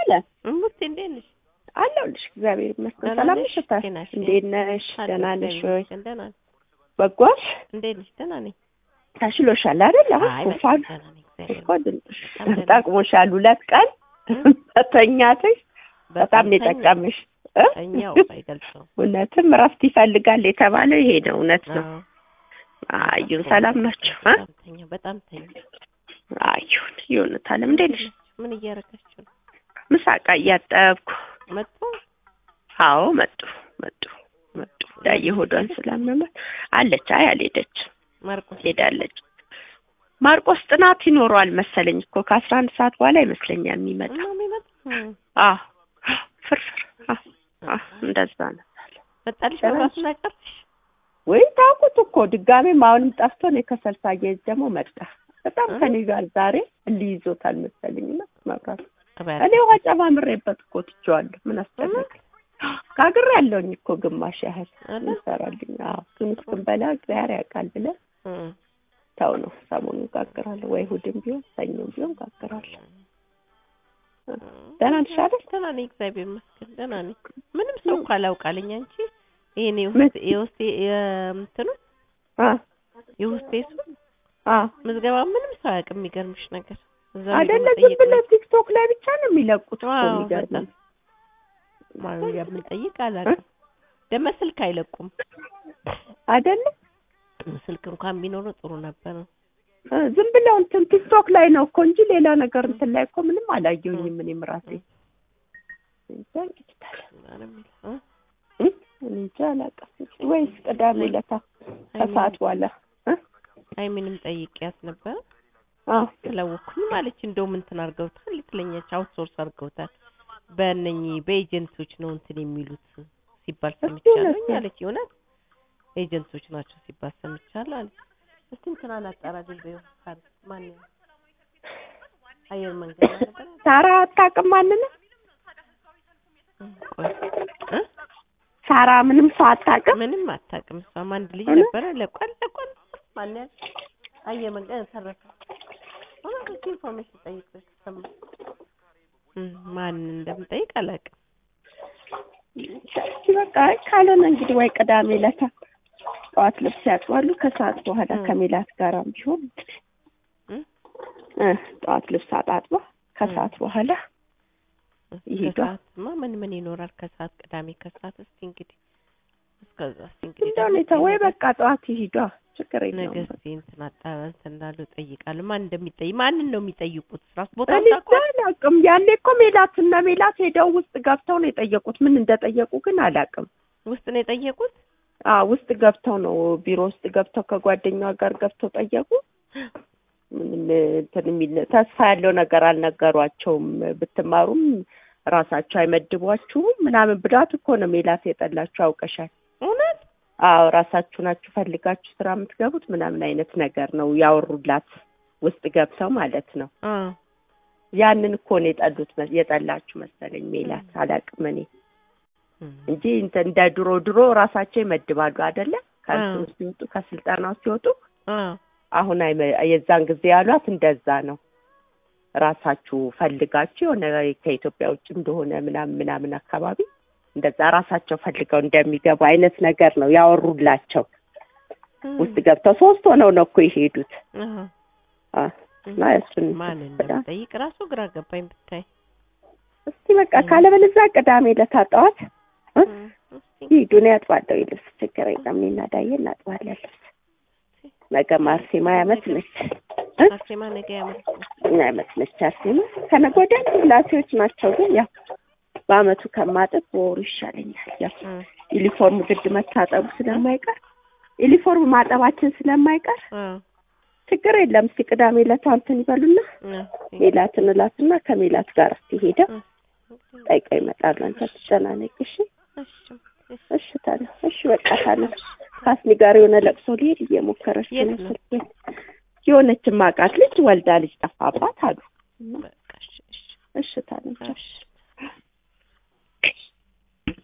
አለ እሙት እንዴት ነሽ? አለሁልሽ እግዚአብሔር ይመስገን። ሰላም ነሽ? እንዴት ነሽ? ደህና ነሽ ወይ? ደህና ነኝ። በጓሽ እንዴት ነሽ? ደህና ነኝ። ታሽሎሻል አይደል? አሁን ፋል እኮ ጠቅሞሻል። 2 ቀን ተኛተሽ በጣም ነው የጠቀመሽ። ተኛው አይገልጸው። እውነትም እረፍት ይፈልጋል የተባለው ይሄ ነው። እውነት ነው። አዩን ሰላም ናቸው? በጣም ተኛ። አዩን ይሁንታል። እንዴት ነሽ? ምን እያረጋችሁ ነው? ምሳቃ እያጠብኩ መጡ። አዎ መጡ። ዳይ ሆዷን ስለማመት አለች። አይ አልሄደችም። ማርቆስ ሄዳለች። ማርቆስ ጥናት ይኖረዋል መሰለኝ እኮ ከ11 ሰዓት በኋላ ይመስለኛል የሚመጣው። አዎ ፍርፍር እንደዛ ነው። መጣልሽ መብራቱን አቀርሽ ወይ ታውቁት እኮ ድጋሜ አሁንም ጠፍቶ ነው ከሰልሳ እየሄደ ደግሞ መጣ። በጣም ከኔ ጋር ዛሬ ሊይዞታል መሰለኝና መብራቱ እኔ ውሃ ጨማምሬበት እኮ ትቼዋለሁ። ምን አስጨነቀ? ካግሬ ያለውኝ እኮ ግማሽ ያህል እንሰራልኝ። አዎ ግን እስክንበላ እግዚአብሔር ያውቃል ብለን ታው ነው ሰሞኑን ጋግራለሁ። ወይ እሑድም ቢሆን ሰኞም ቢሆን ጋግራለሁ። ደህና ነሽ አይደል? ደህና ነኝ እግዚአብሔር ይመስገን ደህና ነኝ። ምንም ሰው እኮ አላውቃለኝ አንቺ ይሄኔ የውስጤ እንትኑ የውስጤሱ ምዝገባ ምንም ሰው አያውቅም። የሚገርምሽ ነገር አይደለ ዝም ብለው ቲክቶክ ላይ ብቻ ነው የሚለቁት እኮ የሚገርም ማን ያምንጠይቅ አላውቅም። ደመ ስልክ አይለቁም አይደለ? ስልክ እንኳን ቢኖር ጥሩ ነበር። ዝም ብለው እንትን ቲክቶክ ላይ ነው እኮ እንጂ ሌላ ነገር እንትን ላይ እኮ ምንም አላየሁኝም። እኔም ራሴ እንጃ አላውቅም። ወይስ ቅዳሜ ዕለት ከሰዓት በኋላ አይ ምንም ጠይቂያት ነበር። ስለወኩኝ ማለች እንደው ምን ተናርገውታል ልትለኛች አውትሶርስ አድርገውታል በእነኚህ በኤጀንቶች ነው እንትን የሚሉት ሲባል ሰምቻለሁ አለች። ይሆናል ኤጀንቶች ናቸው ሲባል ሰምቻለሁ አለች። እስቲ እንትን አላጣራልኝ በይው ካል ማን ነው አየር መንገድ ነበር ሳራ አታውቅም ማለት ነው። ሳራ ምንም ሰው አታውቅም። ምንም አታውቅም። እሷም አንድ ልጅ ነበር ለቋል ማን ነው አየር መንገድ ተረፈ ወላሂ ኢንፎርሜሽን ጠይቀሽ ሰማ ማን እንደምጠይቅ አላውቅም። በቃ ካለና እንግዲህ ወይ ቅዳሜ ዕለት ጠዋት ልብስ ያጥባሉ ከሰዓት በኋላ ከሜላት ጋራም ቢሆን ጠዋት ልብስ አጣጥባ ከሰዓት በኋላ ይሄዳል። ምን ይኖራል ከሰዓት ቅዳሜ ከሰዓት እስቲ እንግዲህ እስከዛ እስቲ እንግዲህ እንደው ወይ በቃ ጠዋት ይሄዳል። ችግር የለውም። ነገር እንትን አጣራን እንዳሉ ጠይቃለሁ። ማን እንደሚጠይቅ ማንን ነው የሚጠይቁት? ራስ ቦታ አላውቅም። ያኔ እኮ ሜላት ሄደው ውስጥ ገብተው ነው የጠየቁት። ምን እንደጠየቁ ግን አላውቅም። ውስጥ ነው የጠየቁት? ውስጥ ገብተው ነው ቢሮ ውስጥ ገብተው ከጓደኛዋ ጋር ገብተው ጠየቁ። ምንም እንትን የሚል ተስፋ ያለው ነገር አልነገሯቸውም። ብትማሩም ራሳቸው አይመድቧችሁም ምናምን ብላት እኮ ነው ሜላት የጠላችሁ አውቀሻል። እውነት? አዎ ራሳችሁ ናችሁ ፈልጋችሁ ስራ የምትገቡት ምናምን አይነት ነገር ነው ያወሩላት ውስጥ ገብተው ማለት ነው። ያንን እኮ ነው የጠላችሁ መሰለኝ ሜላት አላውቅም እኔ እንጂ እንደ ድሮ ራሳቸው ይመድባሉ አይደለ? ከእንትን ሲወጡ ከስልጠናው ሲወጡ አሁን የዛን ጊዜ ያሏት እንደዛ ነው። ራሳችሁ ፈልጋችሁ የሆነ ከኢትዮጵያ ውጭ እንደሆነ ምናምን አካባቢ እንደዛ ራሳቸው ፈልገው እንደሚገቡ አይነት ነገር ነው ያወሩላቸው። ውስጥ ገብተው 3 ሆነው ነው እኮ የሄዱት። እና እሱን ማን እንደጠይቅ ራሱ ግራ ገባኝ ብታይ። እስቲ በቃ ካለበለዚያ ቅዳሜ ለታጣዋት ሂዱን ያጥባለው ልብስ ችግር የለም። እኔና ዳዬ እናጥባለን ልብስ። ነገ ማርሴማ ያመት ነች። ማርሴማ ነገ ያመት ነች። አርሴማ ከነገ ወዲያ ክላሲዎች ናቸው። ግን ያው በአመቱ ከማጠብ በወሩ ይሻለኛል። ያው ዩኒፎርም ግድ መታጠቡ ስለማይቀር ዩኒፎርም ማጠባችን ስለማይቀር ችግር የለም። እስቲ ቅዳሜ ለታንተን ይበሉና ሜላትን እላትና ከሜላት ጋር እስቲ ሄደው ጠይቀው ይመጣሉ። አንተ ተጨናነቂ እሺ? እሺ ታዲያ እሺ በቃ ታዲያ ካስኒ ጋር የሆነ ለቅሶ ሊሄድ እየሞከረች ነው። የሆነች ማቃት ልጅ ወልዳ ልጅ ጠፋባት አሉ። እሺ ታዲያ